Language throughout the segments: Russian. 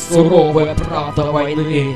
Суровая правда войны.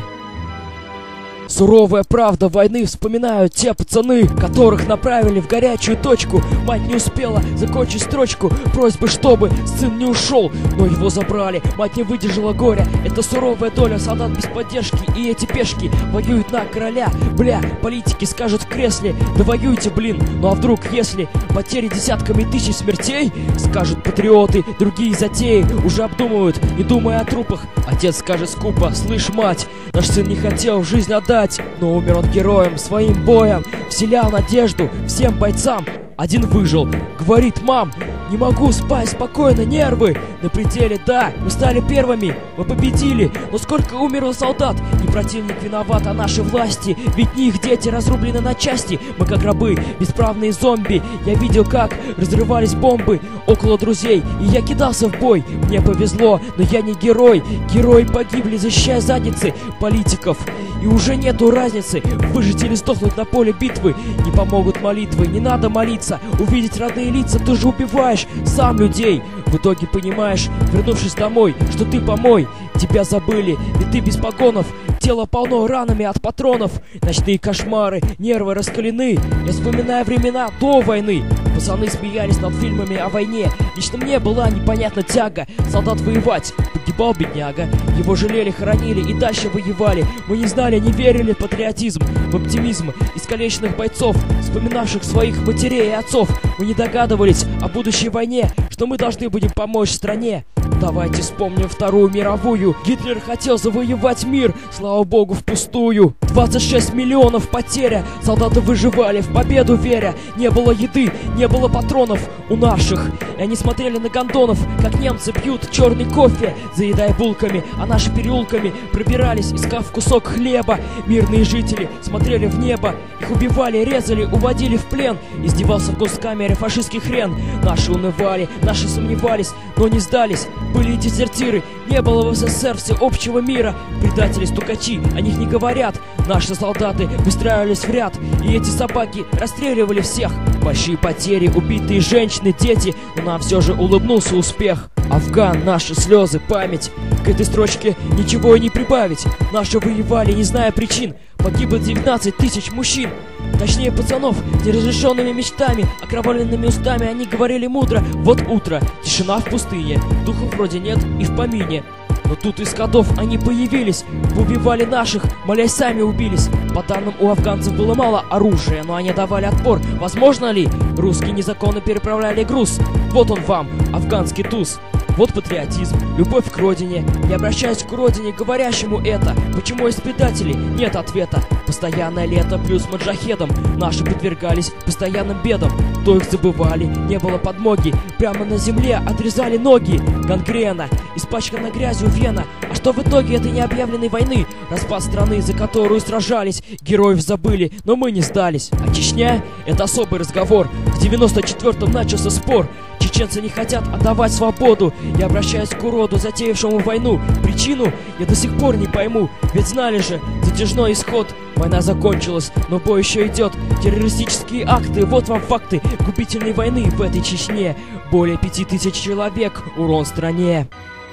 Суровая правда войны вспоминают те пацаны, которых направили в горячую точку. Мать не успела закончить строчку просьбы, чтобы сын не ушел, но его забрали. Мать не выдержала горя. Это суровая доля солдат без поддержки. И эти пешки воюют на короля. Бля, политики скажут в кресле: да воюйте, блин. Ну а вдруг, если потери десятками тысяч смертей, скажут патриоты, другие затеи уже обдумывают, не думая о трупах. Отец скажет скупо: слышь, мать, наш сын не хотел жизнь отдать, но умер он героем, своим боем вселял надежду всем бойцам. Один выжил, говорит: мам, не могу спать спокойно, нервы на пределе. Да, мы стали первыми, мы победили, но сколько умерло солдат? Не противник виноват, а наши власти, ведь не их дети разрублены на части. Мы как рабы, бесправные зомби. Я видел, как разрывались бомбы около друзей, и я кидался в бой. Мне повезло, но я не герой. Герои погибли, защищая задницы политиков. И уже нету разницы, выжить или сдохнуть на поле битвы. Не помогут молитвы, не надо молиться. Увидеть родные лица, ты же убиваешь сам людей. В итоге понимаешь, вернувшись домой, что ты помой. Тебя забыли, ведь ты без погонов. Тело полно ранами от патронов. Ночные кошмары, нервы раскалены. Я вспоминаю времена до войны. Пацаны смеялись над фильмами о войне. Лично мне была непонятна тяга солдат воевать. Погибал бедняга, его жалели, хоронили и дальше воевали. Мы не знали, не верили в патриотизм, в оптимизм искалеченных бойцов, вспоминавших своих матерей и отцов. Мы не догадывались о будущей войне, что мы должны будем помочь стране. Давайте вспомним Вторую мировую. Гитлер хотел завоевать мир, слава богу, впустую. 26 миллионов потеря, солдаты выживали, в победу веря. Не было еды, не было патронов у наших, и они смотрели на гондонов, как немцы пьют черный кофе, заедая булками, а наши переулками пробирались, искав кусок хлеба. Мирные жители смотрели в небо, их убивали, резали, уводили в плен. Издевался в госкамере фашистский хрен. Наши унывали, наши сомневались, но не сдались. Были и дезертиры, не было в СССР всеобщего мира. Предатели, стукачи, о них не говорят. Наши солдаты выстраивались в ряд, и эти собаки расстреливали всех. Большие потери, убитые женщины, дети, но нам все же улыбнулся успех. Афган, наши слезы, память. К этой строчке ничего и не прибавить. Наши воевали, не зная причин. Погибло 19 тысяч мужчин. Точнее, пацанов, неразрешенными мечтами, окровавленными устами они говорили мудро: вот утро, тишина в пустыне, духов вроде нет и в помине. Но тут из кодов они появились, убивали наших, молясь, сами убились. По данным, у афганцев было мало оружия, но они давали отпор. Возможно ли? Русские незаконно переправляли груз. Вот он вам, афганский туз. Вот патриотизм, любовь к родине. Я обращаюсь к родине, говорящему это. Почему из предателей нет ответа? Постоянное лето плюс маджахедом. Наши подвергались постоянным бедам. То их забывали, не было подмоги. Прямо на земле отрезали ноги. Гангрена, испачкана грязью вена. А что в итоге этой необъявленной войны? Распад страны, за которую сражались. Героев забыли, но мы не сдались. А Чечня — это особый разговор. В 94-м начался спор. Чеченцы не хотят отдавать свободу. Я обращаюсь к уроду, затеявшему войну. Причину я до сих пор не пойму. Ведь знали же затяжной исход. Война закончилась, но бой еще идет. Террористические акты, вот вам факты губительной войны в этой Чечне. Более 5000 человек, урон стране.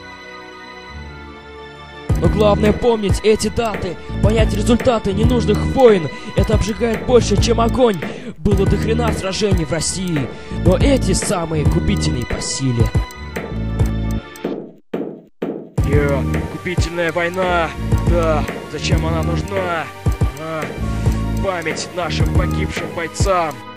Но главное помнить эти даты, понять результаты ненужных войн. Это обжигает больше, чем огонь. Было до хрена сражений в России, но эти самые губительные по силе. Губительная война, да, зачем она нужна? Память нашим погибшим бойцам.